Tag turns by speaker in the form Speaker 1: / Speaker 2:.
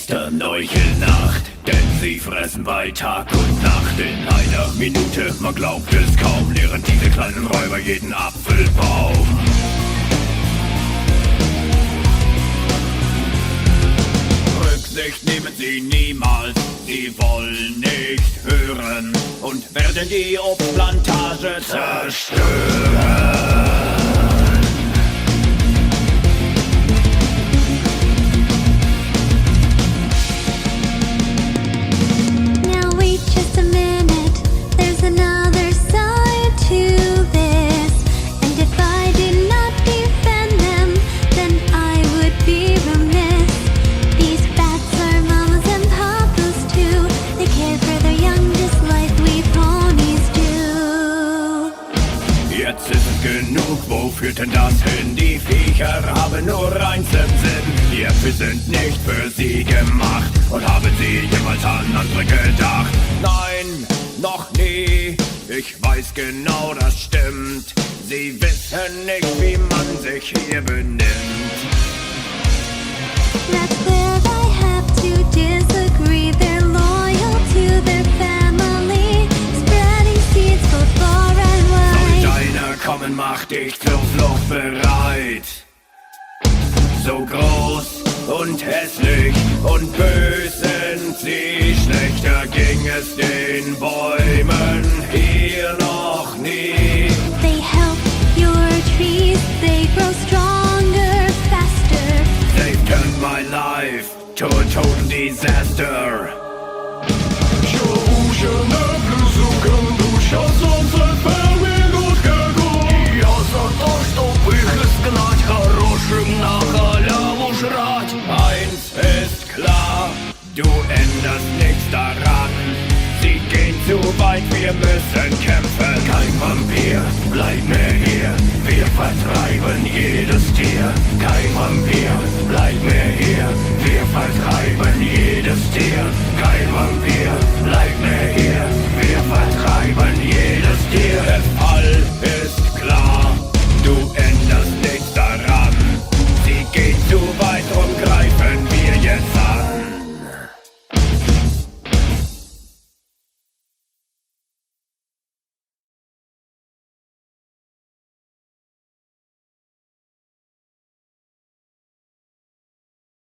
Speaker 1: Geister Neuchelnacht, denn sie fressen bei Tag und Nacht. In einer Minute, man glaubt es kaum, leeren diese kleinen Räuber jeden Apfelbaum. Rücksicht nehmen sie niemals, sie wollen nicht hören und werden die Obstplantage zerstören. Jetzt ist es genug, wo führt denn das hin? Die Viecher haben nur eins im Sinn. Die Äpfel sind nicht für sie gemacht. Und haben sie jemals an andere gedacht? Nein, noch nie. Ich weiß genau, das stimmt. Sie wissen nicht, wie man sich hier benimmt.
Speaker 2: That's where I have to disagree. They're loyal to their family, spreading seeds both far and wide.
Speaker 1: Soll deiner kommen, mach dich zur Flucht bereit. So groß und hässlich und bös sind sie, schlechter ging es den Bäumen hier noch nie.
Speaker 2: They help your trees, they grow stronger, faster.
Speaker 1: They've turned my life to a total disaster. Eins ist klar, du änderst nichts daran. Sie gehen zu weit, wir müssen kämpfen. Kein Vampir, bleib mehr hier. Wir vertreiben jedes Tier. Kein Vampir, bleib mehr hier. Wir vertreiben jedes Tier. Kein Vampir, bleib